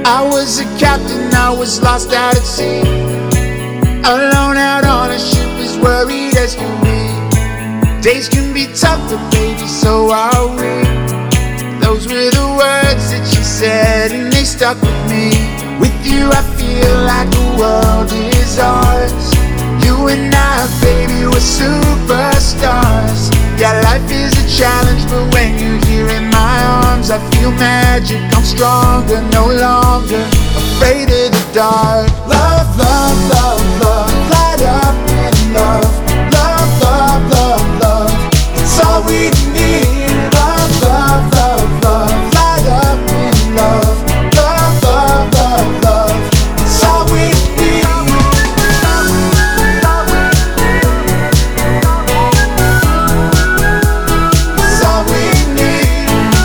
I was a captain, I was lost out at sea, alone out on a ship, as worried as can be. Days can be tougher, baby, so are we. Those were the words that she said, and they stuck with me. With you I feel like the world is ours. You and I, baby, we're superstars. Yeah, life is a challenge, but when you're here in my arms, I feel magic, I'm stronger, no longer afraid of the dark. Love, love, love, love, light up in love. Love, love, love, love, it's all we need. Love, love, love, love, light up in love. Love, love, love, love, it's all we need. It's all we need.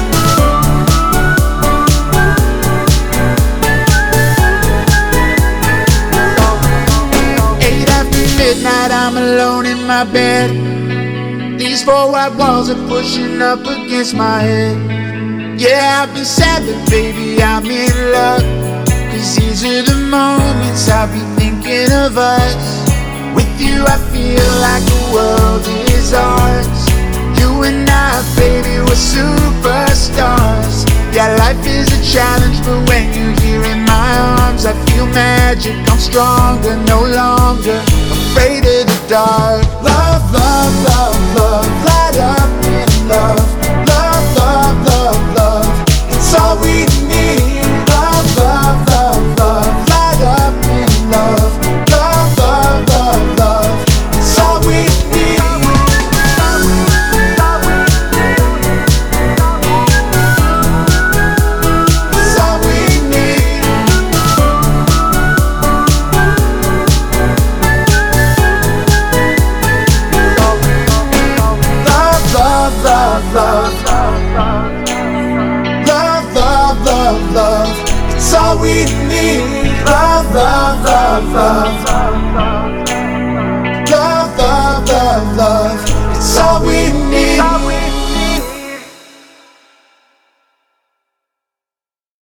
Eight after midnight, I'm alone in my bed. These four white walls are pushing up against my head. Yeah, I've been sad, but baby, I'm in luck, 'cause these are the moments I'll be thinking of us. With you I feel like the world is ours. You and I, baby, we're superstars. Yeah, life is a challenge, but when you're here in my arms, I feel magic, I'm stronger, no longer afraid of the dark. Love, love, love, love, light up in love. Love, love, love, love, it's all we need. Love, love, love, love, light up in love. Love, love, love, love, it's all we need. It's all we need. Love, love, love, love, love, love, love, love, it's all we need. Love, love, love, love.